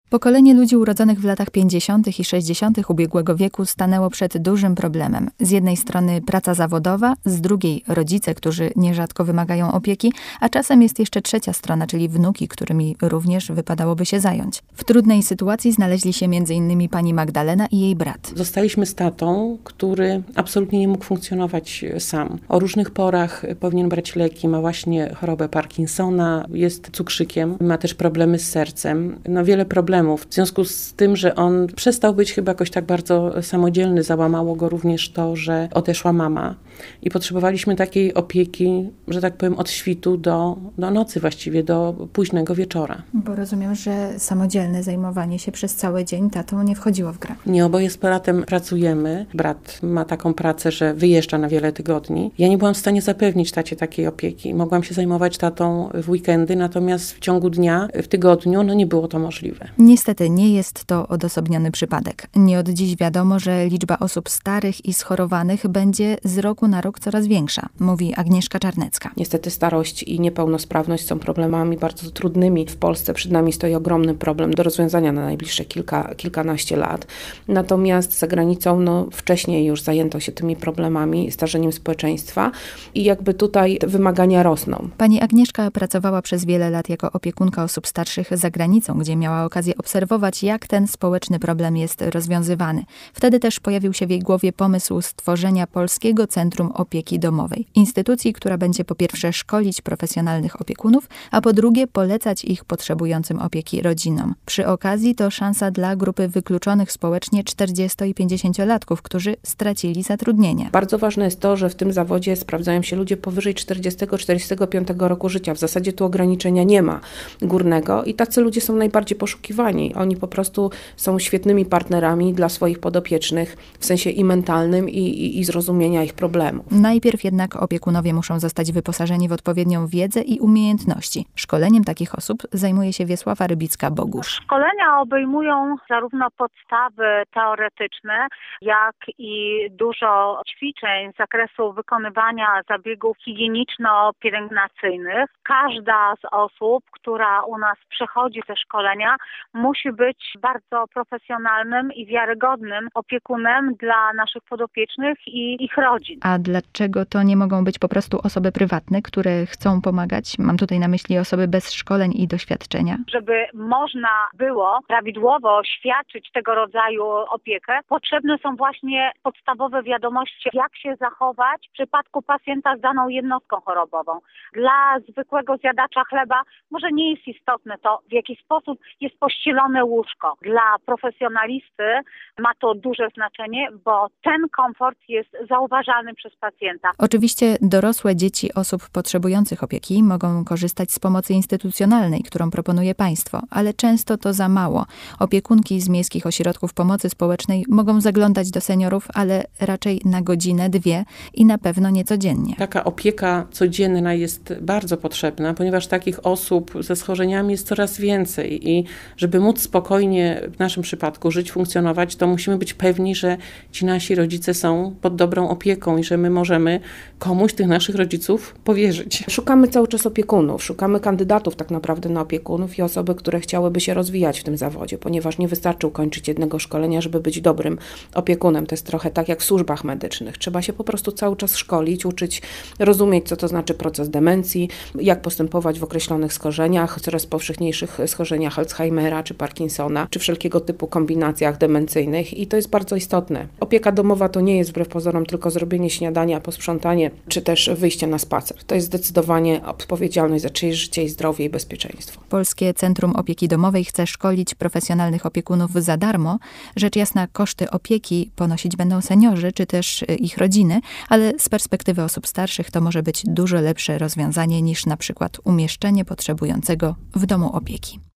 Pokolenie ludzi urodzonych w latach 50. i 60. ubiegłego wieku stanęło przed dużym problemem. Z jednej strony praca zawodowa, z drugiej rodzice, którzy nierzadko wymagają opieki, a czasem jest jeszcze trzecia strona, czyli wnuki, którymi również wypadałoby się zająć. W trudnej sytuacji znaleźli się m.in. pani Magdalena i jej brat. Zostaliśmy z tatą, który absolutnie nie mógł funkcjonować sam. O różnych porach powinien brać leki, ma właśnie chorobę Parkinsona, jest cukrzykiem, ma też problemy z sercem. Wiele problemów. W związku z tym, że on przestał być chyba jakoś tak bardzo samodzielny, załamało go również to, że odeszła mama. I potrzebowaliśmy takiej opieki, że tak powiem, od świtu do nocy właściwie, do późnego wieczora. Bo rozumiem, że samodzielne zajmowanie się przez cały dzień tatą nie wchodziło w grę. Nie, oboje z bratem pracujemy. Brat ma taką pracę, że wyjeżdża na wiele tygodni. Ja nie byłam w stanie zapewnić tacie takiej opieki. Mogłam się zajmować tatą w weekendy, natomiast w ciągu dnia, w tygodniu, nie było to możliwe. Niestety nie jest to odosobniony przypadek. Nie od dziś wiadomo, że liczba osób starych i schorowanych będzie z roku na rok coraz większa, mówi Agnieszka Czarnecka. Niestety starość i niepełnosprawność są problemami bardzo trudnymi. W Polsce przed nami stoi ogromny problem do rozwiązania na najbliższe kilkanaście lat. Natomiast za granicą wcześniej już zajęto się tymi problemami, starzeniem społeczeństwa i jakby tutaj te wymagania rosną. Pani Agnieszka pracowała przez wiele lat jako opiekunka osób starszych za granicą, gdzie miała okazję obserwować, jak ten społeczny problem jest rozwiązywany. Wtedy też pojawił się w jej głowie pomysł stworzenia Polskiego Centrum Opieki Domowej. Instytucji, która będzie po pierwsze szkolić profesjonalnych opiekunów, a po drugie polecać ich potrzebującym opieki rodzinom. Przy okazji to szansa dla grupy wykluczonych społecznie 40- i 50-latków, którzy stracili zatrudnienie. Bardzo ważne jest to, że w tym zawodzie sprawdzają się ludzie powyżej 40-45 roku życia. W zasadzie tu ograniczenia nie ma górnego i tacy ludzie są najbardziej poszukiwani. Oni po prostu są świetnymi partnerami dla swoich podopiecznych w sensie i mentalnym, i zrozumienia ich problemów. Najpierw jednak opiekunowie muszą zostać wyposażeni w odpowiednią wiedzę i umiejętności. Szkoleniem takich osób zajmuje się Wiesława Rybicka-Bogusz. Szkolenia obejmują zarówno podstawy teoretyczne, jak i dużo ćwiczeń z zakresu wykonywania zabiegów higieniczno-pielęgnacyjnych. Każda z osób, która u nas przechodzi te szkolenia, musi być bardzo profesjonalnym i wiarygodnym opiekunem dla naszych podopiecznych i ich rodzin. A dlaczego to nie mogą być po prostu osoby prywatne, które chcą pomagać? Mam tutaj na myśli osoby bez szkoleń i doświadczenia. Żeby można było prawidłowo świadczyć tego rodzaju opiekę, potrzebne są właśnie podstawowe wiadomości, jak się zachować w przypadku pacjenta z daną jednostką chorobową. Dla zwykłego zjadacza chleba może nie jest istotne to, w jaki sposób jest pościelone łóżko. Dla profesjonalisty ma to duże znaczenie, bo ten komfort jest zauważalny przez pacjenta. Oczywiście dorosłe dzieci osób potrzebujących opieki mogą korzystać z pomocy instytucjonalnej, którą proponuje państwo, ale często to za mało. Opiekunki z miejskich ośrodków pomocy społecznej mogą zaglądać do seniorów, ale raczej na godzinę, dwie i na pewno nie codziennie. Taka opieka codzienna jest bardzo potrzebna, ponieważ takich osób ze schorzeniami jest coraz więcej i żeby móc spokojnie w naszym przypadku żyć, funkcjonować, to musimy być pewni, że ci nasi rodzice są pod dobrą opieką i że my możemy komuś tych naszych rodziców powierzyć. Szukamy cały czas opiekunów, szukamy kandydatów tak naprawdę na opiekunów i osoby, które chciałyby się rozwijać w tym zawodzie, ponieważ nie wystarczy ukończyć jednego szkolenia, żeby być dobrym opiekunem. To jest trochę tak jak w służbach medycznych. Trzeba się po prostu cały czas szkolić, uczyć, rozumieć, co to znaczy proces demencji, jak postępować w określonych schorzeniach, coraz powszechniejszych schorzeniach Alzheimera czy Parkinsona, czy wszelkiego typu kombinacjach demencyjnych i to jest bardzo istotne. Opieka domowa to nie jest wbrew pozorom tylko zrobienie śniadania, posprzątanie, czy też wyjście na spacer. To jest zdecydowanie odpowiedzialność za czyjeś życie i zdrowie i bezpieczeństwo. Polskie Centrum Opieki Domowej chce szkolić profesjonalnych opiekunów za darmo. Rzecz jasna, koszty opieki ponosić będą seniorzy, czy też ich rodziny, ale z perspektywy osób starszych to może być dużo lepsze rozwiązanie niż na przykład umieszczenie potrzebującego w domu opieki.